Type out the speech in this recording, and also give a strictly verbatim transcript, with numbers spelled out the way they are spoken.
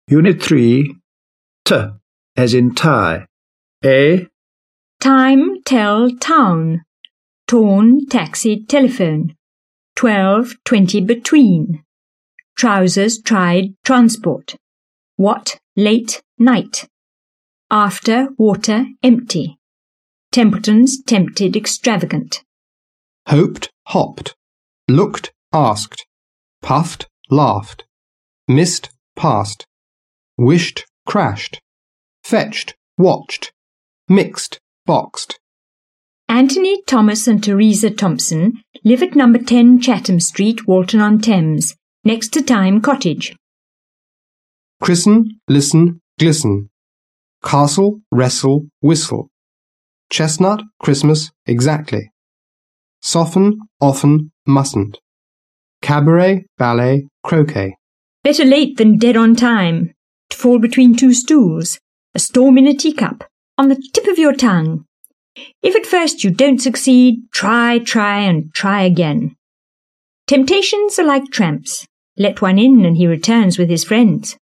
Unit three, T as in tie. A. Time, tell, town. Torn, taxi, telephone. Twelve, twenty, between. Trousers, tried, transport. What, late, night. After, water, empty. Templeton's, tempted, extravagant. Hoped, hopped. Looked, asked. Puffed, laughed. Missed, passed. Wished, crashed. Fetched, watched. Mixed, boxed. Anthony, Thomas and Teresa Thompson live at number ten Chatham Street, Walton-on-Thames, next to Time Cottage. Christen, listen, glisten. Castle, wrestle, whistle. Chestnut, Christmas, exactly. Soften, often, mustn't. Cabaret, ballet, croquet. Better late than dead on time. To fall between two stools. A storm in a teacup. On the tip of your tongue. If at first you don't succeed, try, try and try again. Temptations are like tramps. Let one in and he returns with his friends.